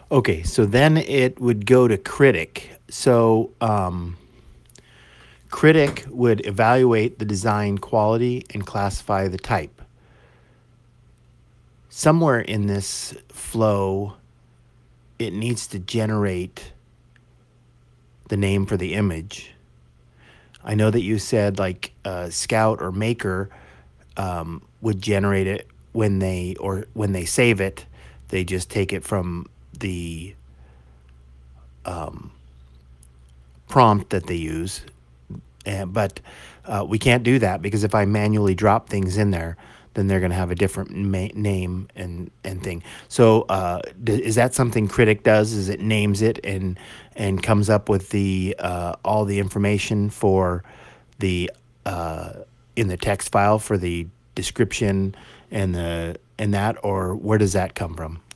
Okay, so then it would go to Critic. So Critic would evaluate the design quality and classify the type. Somewhere in this flow, it needs to generate the name for the image. I know that you said like Scout or Maker would generate it when they save it, they just take it from the prompt that they use. But we can't do that because if I manually drop things in there, then they're going to have a different name and thing. So is that something Critic does? Is it names it and comes up with the all the information for the in the text file for the description and the and that, or where does that come from?